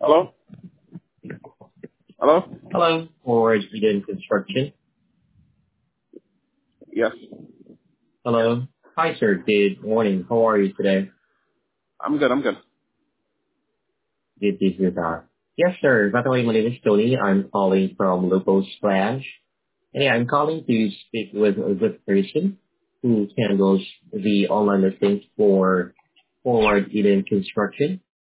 Hello? Hello? Hello, for Eden Construction. Yes. Hello. Hi, sir. Good morning. How are you today? I'm good. Good to hear that. Yes, sir. By the way, my name is Tony. I'm calling from Local Splash. And yeah, I'm calling to speak with the person who handles the online listings for Forward Eden Construction.